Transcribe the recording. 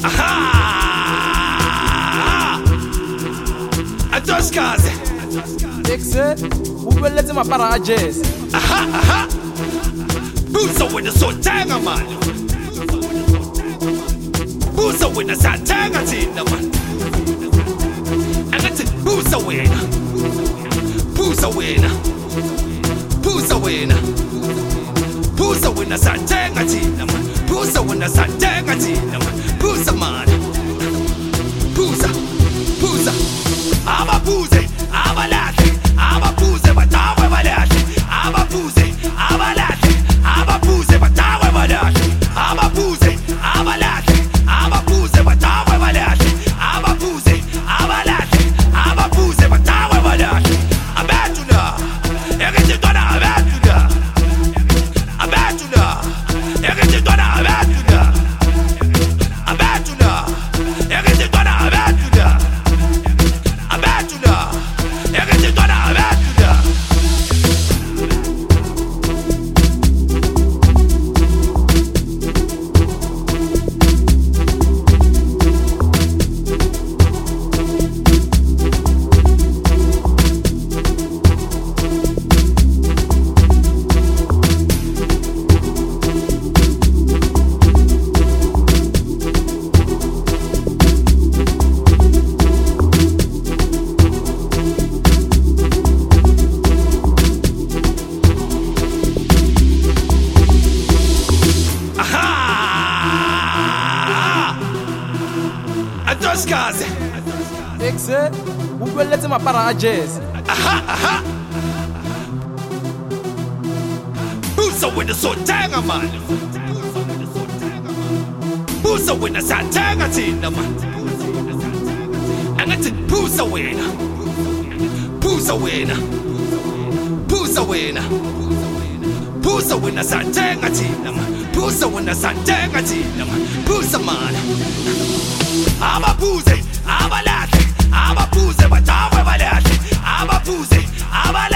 Aha! Adoskaze. Exe, ubeleze mapara a jazz. Aha! Busa with the sotanga man. Busa with the satanga tina man. And that's it. Busa winner. Busa winner. Busa winner. Busa winner satanga tina man. Busa winner satanga tina man. Busa man. Busa. Busa. Aba buze. Aba lati. Aba buze. Batawe balati. Aba buze. Aba lati. Aba buze. Batawe balati. Aba buze. Aba lati. Aba buze. Batawe balati. Aba buze. Aba lati. Aba buze. Batawe balati. Abatuna. Erete dona abatuna. Abatuna. Erete dona abatuna. Abatuna. Erete dona abatuna. Abatuna. Erete dona abatuna. Aha! Adoskaze. Exe, ubeleze mapara a jazz. Aha! Busa with the sotanga man. Busa with the satanga tina man. And that's it. Busa winner. Busa winner. Busa winner. Busa winner satanga tina man. Busa winner satanga tina man. Busa man. Aba buze. Aba lati. Aba buze. Batawe balati. Aba buze. Aba